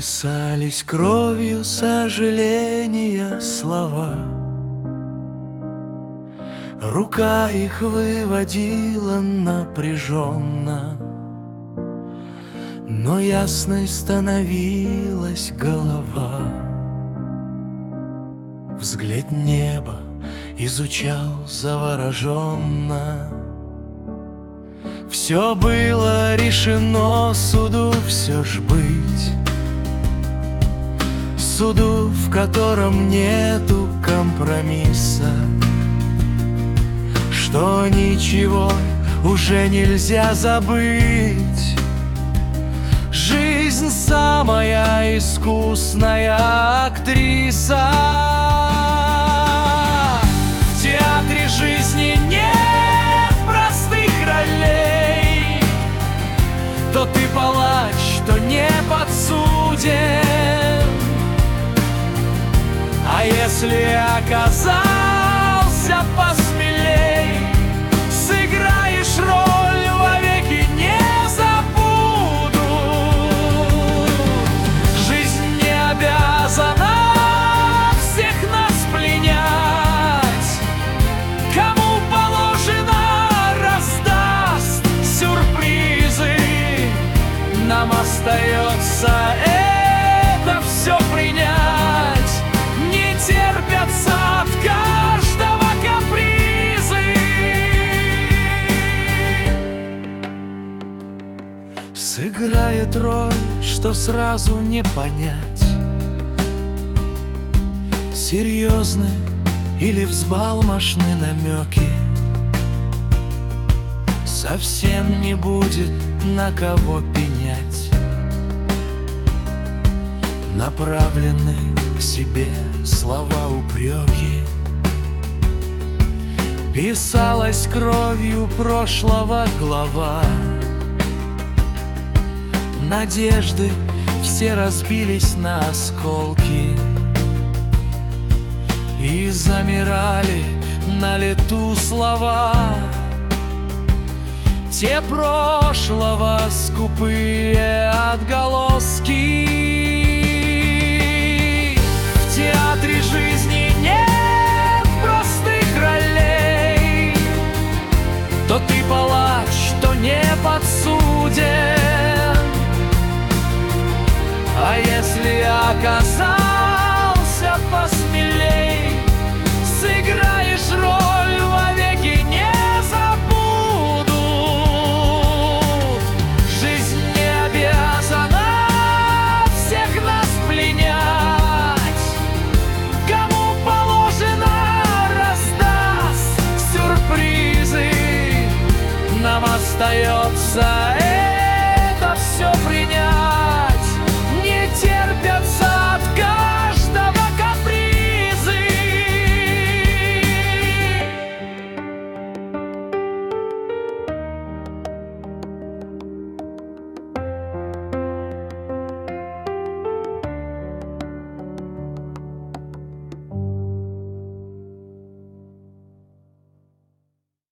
Писались кровью сожаления слова, рука их выводила напряженно, но ясной становилась голова. Взгляд неба изучал завороженно. Все было решено суду все ж быть, суду, в котором нету компромисса, что ничего уже нельзя забыть. Жизнь самая искусная актриса. В театре жизни нет простых ролей. То ты палач, то не подсуден. А если оказался посмелей, сыграешь роль, вовеки не забуду. Жизнь не обязана всех нас пленять. Кому положено, раздаст сюрпризы. Нам остается это все принять. Терпятся от каждого капризы. Сыграет роль, что сразу не понять, серьезны или взбалмошны намеки. Совсем не будет на кого пенять, направлены к себе слова упреки. Писалась кровью прошлого глава, надежды все разбились на осколки и замирали на лету слова. Те прошлого скупые отголоски. В театре жизни нет простых ролей. То ты палач, то не подсуден. А если оказался посмелей, сыграешь роль, вовеки не забуду. Жизнь не обязана всех нас пленять. Кому положено, раздаст сюрпризы. Нам остается